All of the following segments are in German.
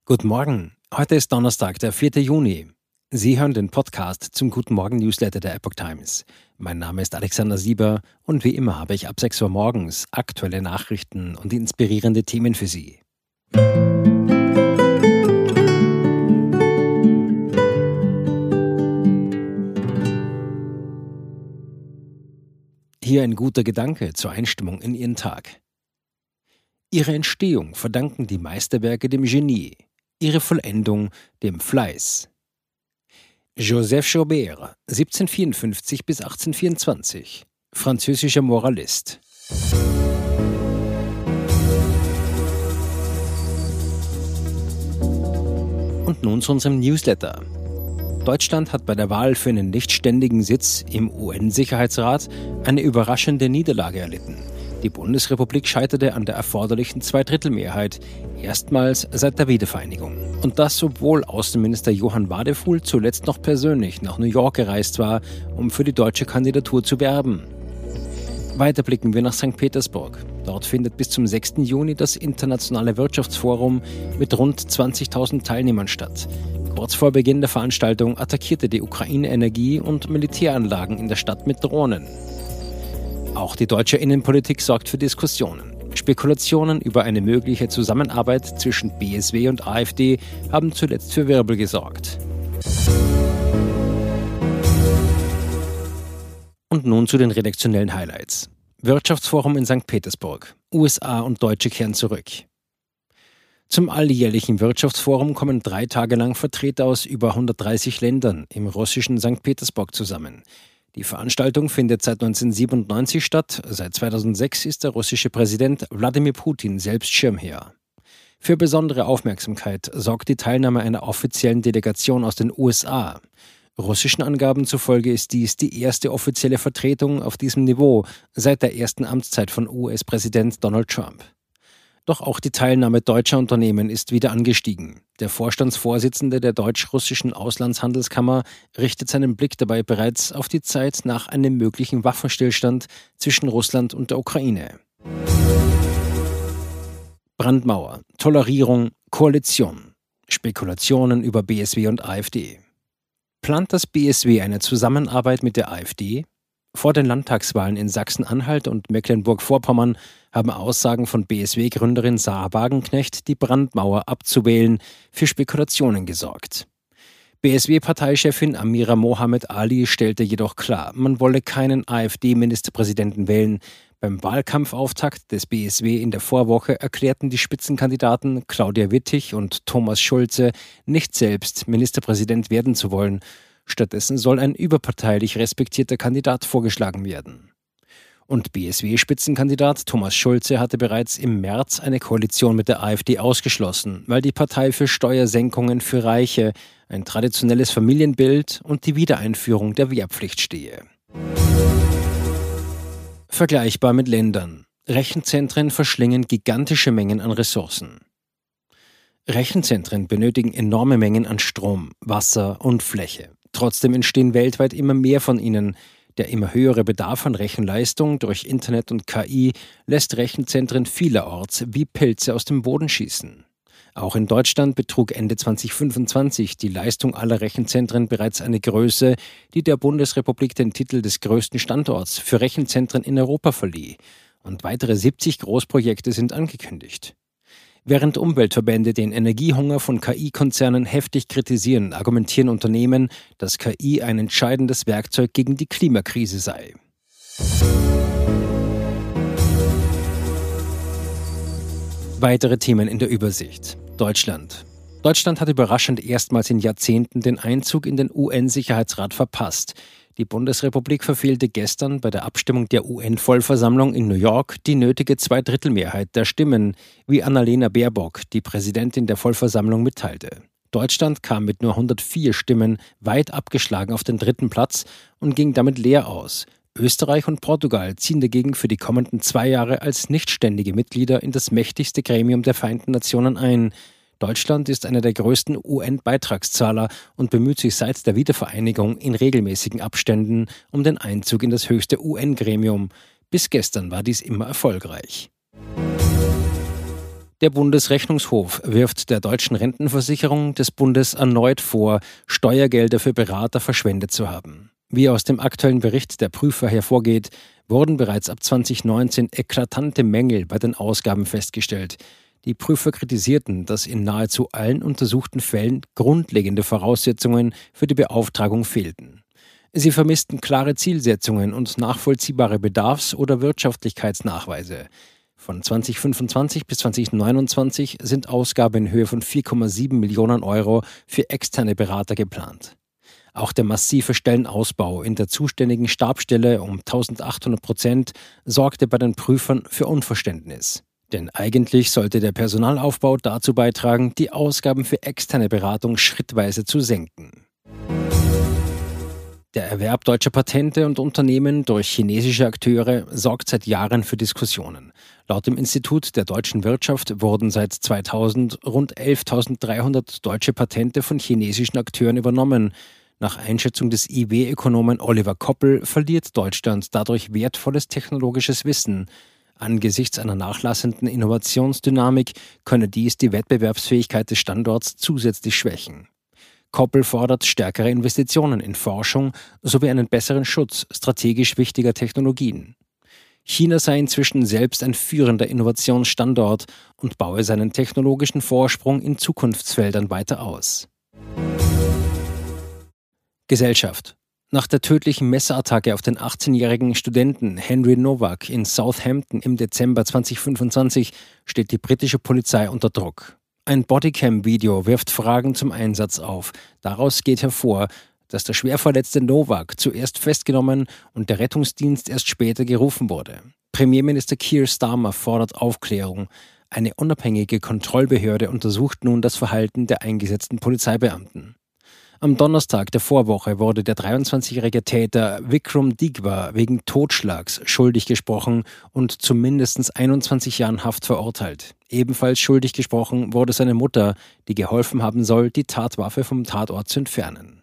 Guten Morgen, heute ist Donnerstag, der 4. Juni. Sie hören den Podcast zum Guten Morgen Newsletter der Epoch Times. Mein Name ist Alexander Sieber und wie immer habe ich ab 6 Uhr morgens aktuelle Nachrichten und inspirierende Themen für Sie. Hier ein guter Gedanke zur Einstimmung in Ihren Tag. Ihre Entstehung verdanken die Meisterwerke dem Genie, ihre Vollendung dem Fleiß. Joseph Joubert, 1754 bis 1824, französischer Moralist. Und nun zu unserem Newsletter. Deutschland hat bei der Wahl für einen nichtständigen Sitz im UN-Sicherheitsrat eine überraschende Niederlage erlitten. Die Bundesrepublik scheiterte an der erforderlichen Zweidrittelmehrheit, erstmals seit der Wiedervereinigung. Und das, obwohl Außenminister Johann Wadefuhl zuletzt noch persönlich nach New York gereist war, um für die deutsche Kandidatur zu werben. Weiter blicken wir nach St. Petersburg. Dort findet bis zum 6. Juni das Internationale Wirtschaftsforum mit rund 20.000 Teilnehmern statt. Kurz vor Beginn der Veranstaltung attackierte die Ukraine Energie- und Militäranlagen in der Stadt mit Drohnen. Auch die deutsche Innenpolitik sorgt für Diskussionen. Spekulationen über eine mögliche Zusammenarbeit zwischen BSW und AfD haben zuletzt für Wirbel gesorgt. Und nun zu den redaktionellen Highlights. Wirtschaftsforum in St. Petersburg. USA und Deutsche kehren zurück. Zum alljährlichen Wirtschaftsforum kommen 3 Tage lang Vertreter aus über 130 Ländern im russischen St. Petersburg zusammen. Die Veranstaltung findet seit 1997 statt. Seit 2006 ist der russische Präsident Wladimir Putin selbst Schirmherr. Für besondere Aufmerksamkeit sorgt die Teilnahme einer offiziellen Delegation aus den USA. Russischen Angaben zufolge ist dies die erste offizielle Vertretung auf diesem Niveau seit der ersten Amtszeit von US-Präsident Donald Trump. Doch auch die Teilnahme deutscher Unternehmen ist wieder angestiegen. Der Vorstandsvorsitzende der deutsch-russischen Auslandshandelskammer richtet seinen Blick dabei bereits auf die Zeit nach einem möglichen Waffenstillstand zwischen Russland und der Ukraine. Brandmauer, Tolerierung, Koalition, Spekulationen über BSW und AfD. Plant das BSW eine Zusammenarbeit mit der AfD? Vor den Landtagswahlen in Sachsen-Anhalt und Mecklenburg-Vorpommern haben Aussagen von BSW-Gründerin Sarah Wagenknecht, die Brandmauer abzuwählen, für Spekulationen gesorgt. BSW-Parteichefin Amira Mohamed Ali stellte jedoch klar, man wolle keinen AfD-Ministerpräsidenten wählen. Beim Wahlkampfauftakt des BSW in der Vorwoche erklärten die Spitzenkandidaten Claudia Wittig und Thomas Schulze, nicht selbst Ministerpräsident werden zu wollen. Stattdessen soll ein überparteilich respektierter Kandidat vorgeschlagen werden. Und BSW-Spitzenkandidat Thomas Schulze hatte bereits im März eine Koalition mit der AfD ausgeschlossen, weil die Partei für Steuersenkungen für Reiche, ein traditionelles Familienbild und die Wiedereinführung der Wehrpflicht stehe. Vergleichbar mit Ländern. Rechenzentren verschlingen gigantische Mengen an Ressourcen. Rechenzentren benötigen enorme Mengen an Strom, Wasser und Fläche. Trotzdem entstehen weltweit immer mehr von ihnen. Der immer höhere Bedarf an Rechenleistung durch Internet und KI lässt Rechenzentren vielerorts wie Pilze aus dem Boden schießen. Auch in Deutschland betrug Ende 2025 die Leistung aller Rechenzentren bereits eine Größe, die der Bundesrepublik den Titel des größten Standorts für Rechenzentren in Europa verlieh. Und weitere 70 Großprojekte sind angekündigt. Während Umweltverbände den Energiehunger von KI-Konzernen heftig kritisieren, argumentieren Unternehmen, dass KI ein entscheidendes Werkzeug gegen die Klimakrise sei. Weitere Themen in der Übersicht. Deutschland. Deutschland hat überraschend erstmals in Jahrzehnten den Einzug in den UN-Sicherheitsrat verpasst. Die Bundesrepublik verfehlte gestern bei der Abstimmung der UN-Vollversammlung in New York die nötige Zweidrittelmehrheit der Stimmen, wie Annalena Baerbock, die Präsidentin der Vollversammlung, mitteilte. Deutschland kam mit nur 104 Stimmen weit abgeschlagen auf den 3. Platz und ging damit leer aus. Österreich und Portugal ziehen dagegen für die kommenden 2 Jahre als nichtständige Mitglieder in das mächtigste Gremium der Vereinten Nationen ein. Deutschland ist einer der größten UN-Beitragszahler und bemüht sich seit der Wiedervereinigung in regelmäßigen Abständen um den Einzug in das höchste UN-Gremium. Bis gestern war dies immer erfolgreich. Der Bundesrechnungshof wirft der deutschen Rentenversicherung des Bundes erneut vor, Steuergelder für Berater verschwendet zu haben. Wie aus dem aktuellen Bericht der Prüfer hervorgeht, wurden bereits ab 2019 eklatante Mängel bei den Ausgaben festgestellt. Die Prüfer kritisierten, dass in nahezu allen untersuchten Fällen grundlegende Voraussetzungen für die Beauftragung fehlten. Sie vermissten klare Zielsetzungen und nachvollziehbare Bedarfs- oder Wirtschaftlichkeitsnachweise. Von 2025 bis 2029 sind Ausgaben in Höhe von 4,7 Millionen Euro für externe Berater geplant. Auch der massive Stellenausbau in der zuständigen Stabsstelle um 1800% sorgte bei den Prüfern für Unverständnis. Denn eigentlich sollte der Personalaufbau dazu beitragen, die Ausgaben für externe Beratung schrittweise zu senken. Der Erwerb deutscher Patente und Unternehmen durch chinesische Akteure sorgt seit Jahren für Diskussionen. Laut dem Institut der deutschen Wirtschaft wurden seit 2000 rund 11.300 deutsche Patente von chinesischen Akteuren übernommen. Nach Einschätzung des IW-Ökonomen Oliver Koppel verliert Deutschland dadurch wertvolles technologisches Wissen. Angesichts einer nachlassenden Innovationsdynamik könne dies die Wettbewerbsfähigkeit des Standorts zusätzlich schwächen. Koppel fordert stärkere Investitionen in Forschung sowie einen besseren Schutz strategisch wichtiger Technologien. China sei inzwischen selbst ein führender Innovationsstandort und baue seinen technologischen Vorsprung in Zukunftsfeldern weiter aus. Gesellschaft. Nach der tödlichen Messerattacke auf den 18-jährigen Studenten Henry Nowak in Southampton im Dezember 2025 steht die britische Polizei unter Druck. Ein Bodycam-Video wirft Fragen zum Einsatz auf. Daraus geht hervor, dass der schwer verletzte Nowak zuerst festgenommen und der Rettungsdienst erst später gerufen wurde. Premierminister Keir Starmer fordert Aufklärung. Eine unabhängige Kontrollbehörde untersucht nun das Verhalten der eingesetzten Polizeibeamten. Am Donnerstag der Vorwoche wurde der 23-jährige Täter Vikram Digwa wegen Totschlags schuldig gesprochen und zu mindestens 21 Jahren Haft verurteilt. Ebenfalls schuldig gesprochen wurde seine Mutter, die geholfen haben soll, die Tatwaffe vom Tatort zu entfernen.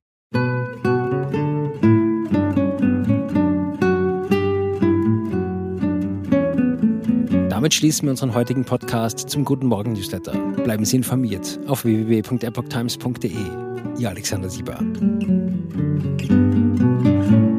Damit schließen wir unseren heutigen Podcast zum Guten Morgen Newsletter. Bleiben Sie informiert auf www.epochtimes.de. Ihr Alexander Sieber.